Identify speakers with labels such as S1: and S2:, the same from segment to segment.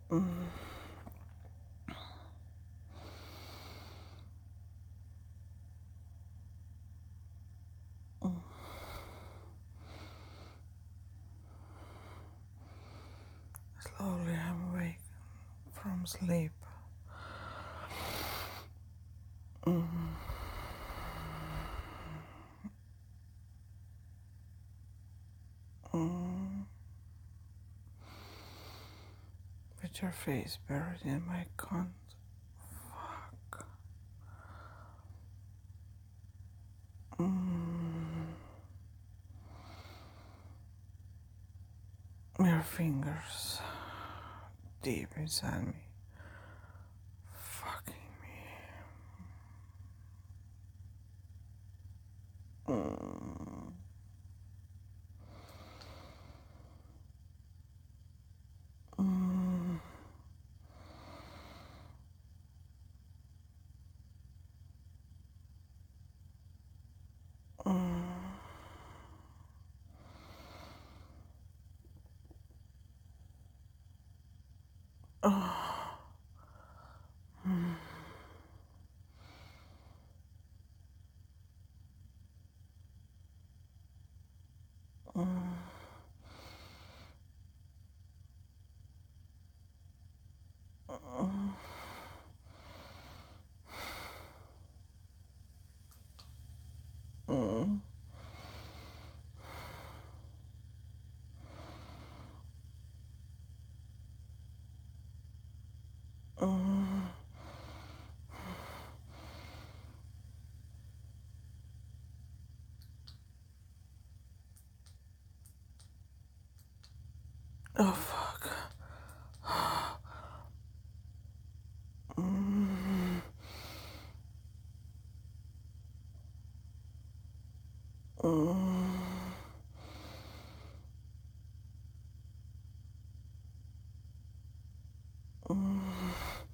S1: Mm. Slowly I'm awake from sleep. Mm. Mm. With your face buried in my cunt. Fuck. Mm. Your fingers deep inside me. Fucking me. Mm. Mm. Mm. Oh. Mm. Mm. Mm. Mm. Mm. Oh fuck. Mm. Mm. Mm.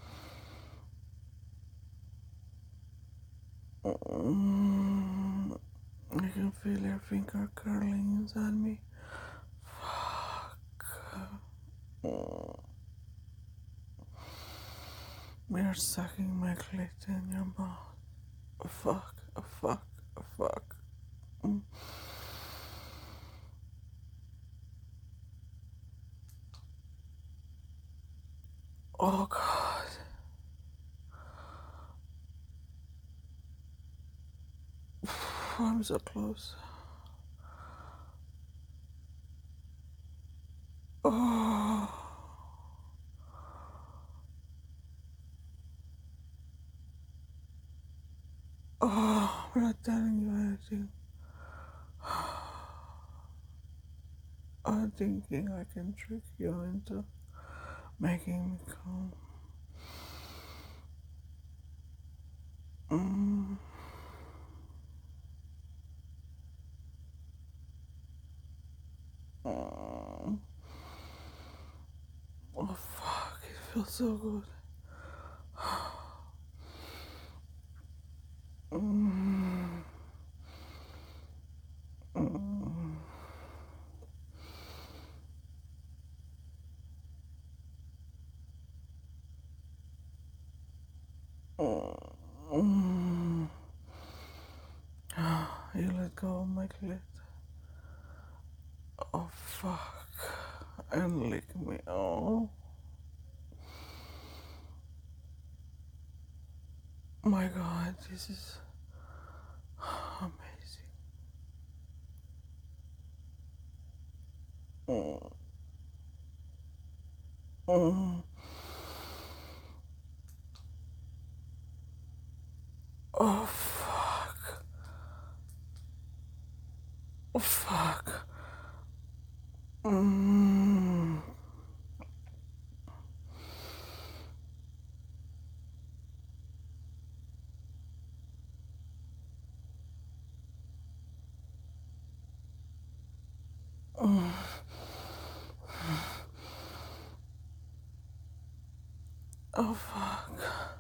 S1: Mm. I can feel your finger curling inside me. Fuck. Mm. You're sucking my clit in your mouth. Fuck. Fuck. Fuck. Mm. Oh god. I'm so close. Oh. Oh, I'm not telling you anything. I'm thinking I can trick you into making me come. Mm. Mm. Oh fuck, it feels so good. Mm. Mm. Mm. You let go of my clit. Oh fuck. And lick me. Oh my god, this is amazing. Mm. Mm. Oh fuck. Oh fuck. Mm. Mm. Oh fuck.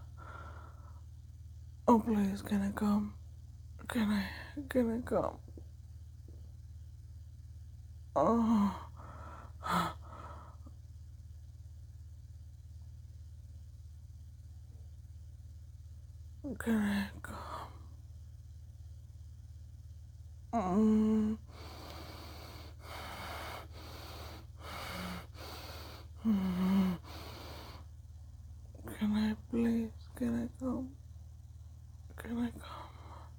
S1: Oh please, can I come? Can I come? Oh. Can I come? Mm. Mm. Can I please? Can I come? Can I come?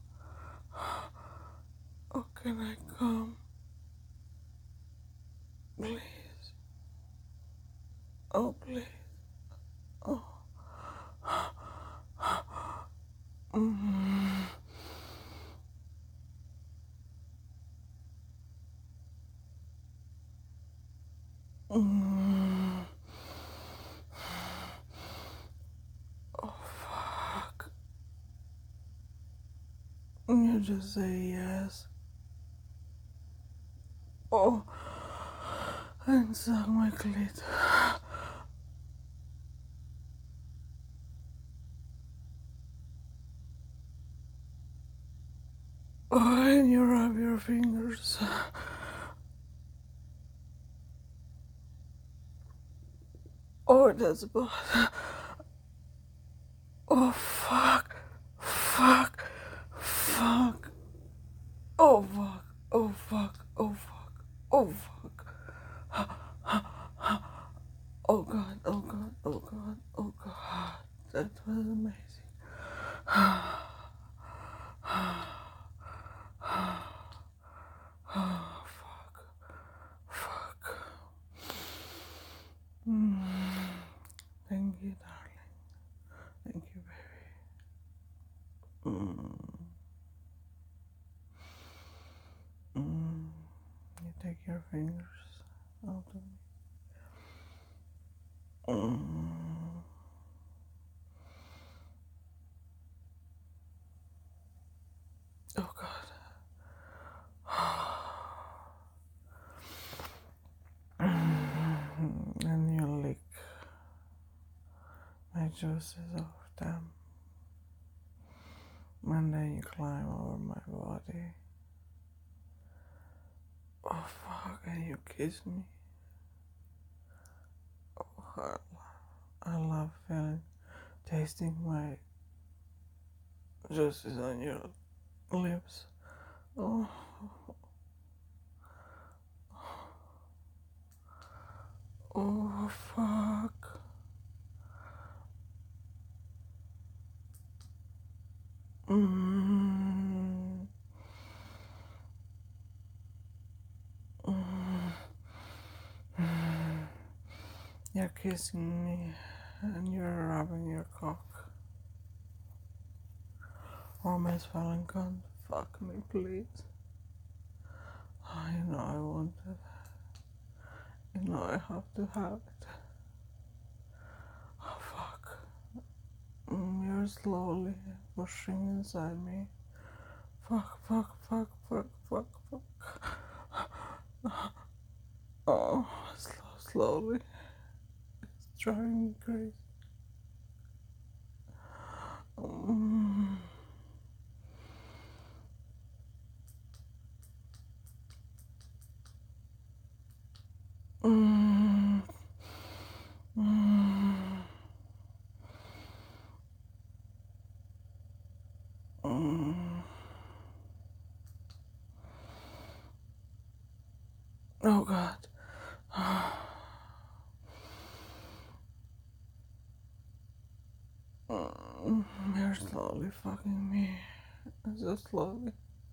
S1: Oh, can I come? Please. Oh, please. Oh. Mm. Mm. Oh, fuck. You just say yes. Oh, and suck my clit. Oh, and you rub your fingers. Oh, that's bad. Oh, fuck. Fuck. Fuck. Oh, fuck. Oh, fuck. Oh, fuck. Oh, fuck. Oh, God. Oh, God. Oh, God. Oh, God. That was amazing. Oh, fuck. Fuck. Mm. Thank you, darling. Thank you, baby. Mm. You take your fingers out of me. Oh, God. And you lick my juices off them. And then you climb over my body. Oh, fuck. And you kiss me. Oh, I love feeling, tasting my juices on your lips. Oh, oh, fuck. Mm. Mm. You're kissing me and you're rubbing your cock. Oh, Miss Valentine, fuck me, please. Oh, you know I want it. You know I have to have it. Oh, fuck. You're slowly pushing inside me. Fuck, fuck, fuck, fuck, fuck, fuck. Oh, slowly. It's driving me crazy. Mm. Mm. Mm. Mm. Oh, God. You're slowly fucking me. So slowly.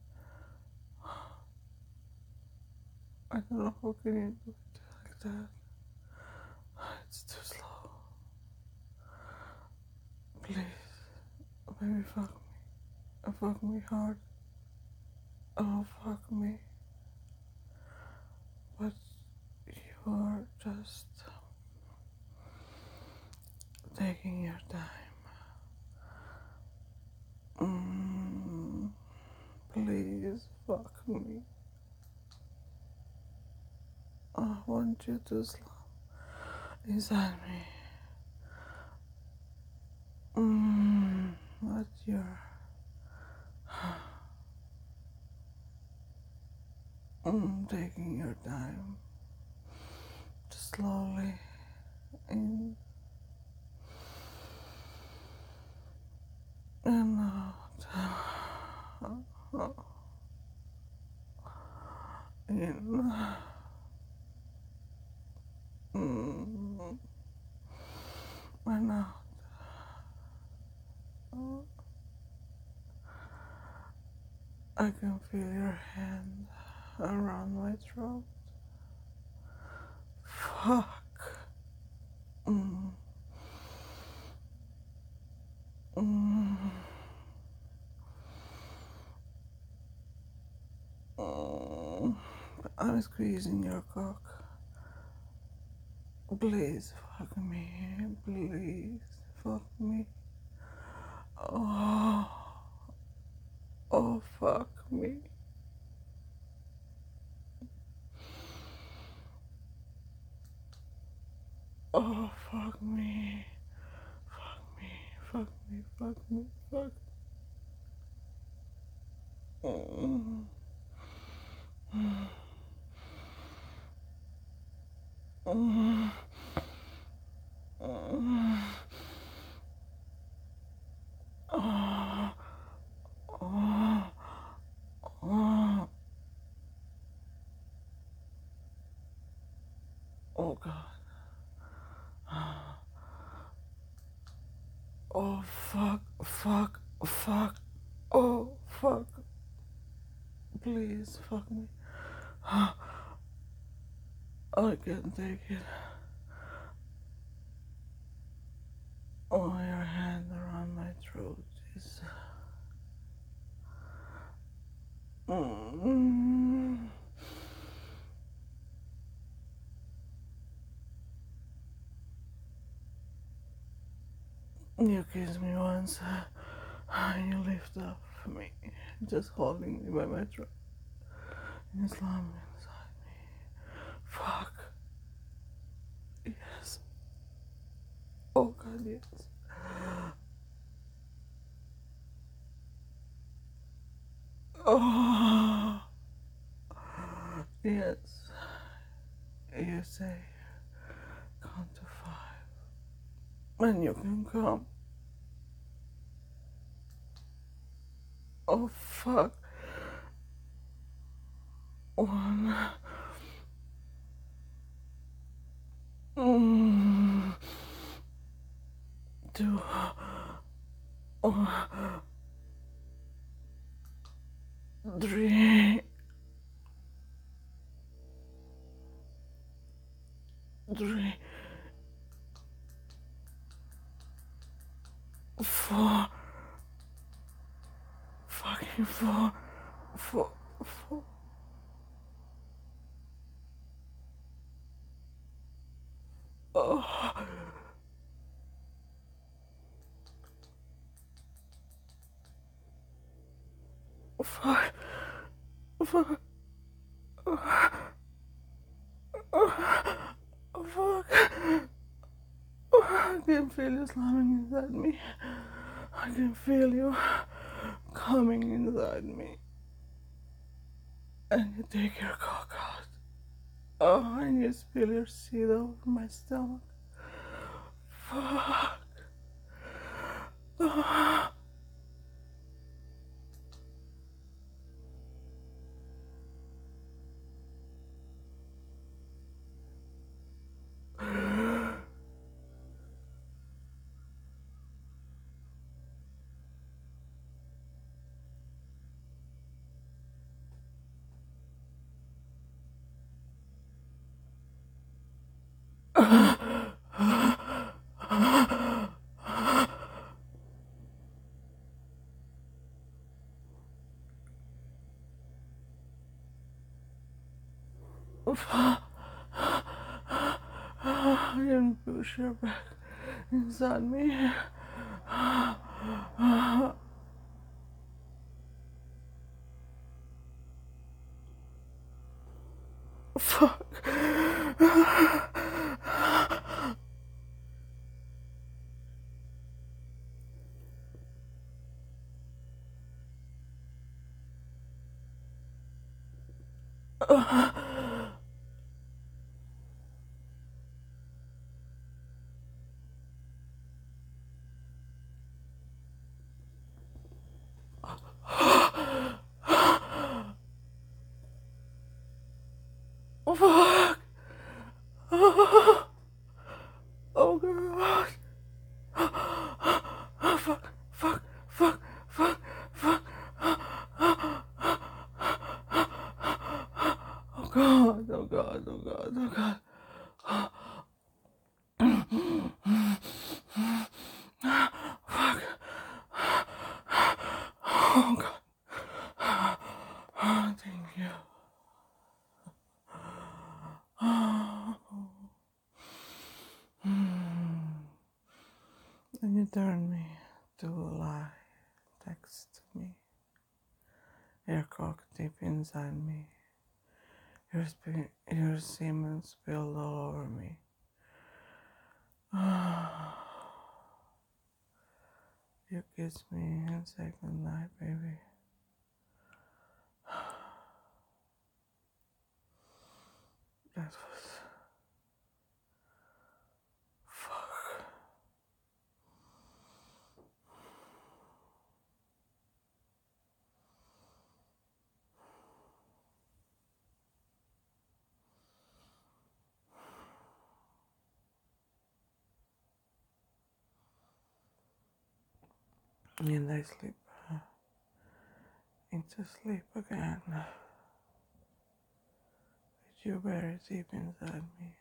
S1: I don't know how can you do it like that. It's too slow. Please, baby, fuck me. Fuck me hard. Oh, fuck me. But you are just taking your time. Please, fuck me. I want you to slow inside me. But you're taking your time. Just slowly in and in. Mm. And out. I can feel your hand around my throat. Fuck. Mm. Mm. Mm. I'm squeezing your cock. Please fuck me. Please fuck me. Oh, oh, fuck me. Oh, fuck me. Fuck me. Fuck me. Fuck me. Fuck. Mm. Mm. Mm. Oh, oh, oh, oh, God. Oh, fuck, fuck, fuck. Oh, fuck. Please, fuck me. I can't take it. Oh, your hand around my throat is. Mm. You kiss me once, and you lift up me, just holding me by my throat. And you slam me inside me. Fuck. Yes. Oh, God, yes. Oh, yes. You say, count to 5, and you can come. Oh, fuck. 1. Mm. 2. Oh. 3. 3. 4. Fucking 4. 4. 4. Oh. 5. 5. Oh, fuck. I can feel you slamming inside me. I can feel you coming inside me. And you take your cock out. Oh, and you spill your seed over my stomach. Fuck. Oh. Fuck. You push your back inside me. Fuck. Then you turn me to a lie, text me, your cock deep inside me, your semen spilled all over me. You kiss me and say goodnight, baby. That was fuck. And I slip into sleep again with you very deep inside me.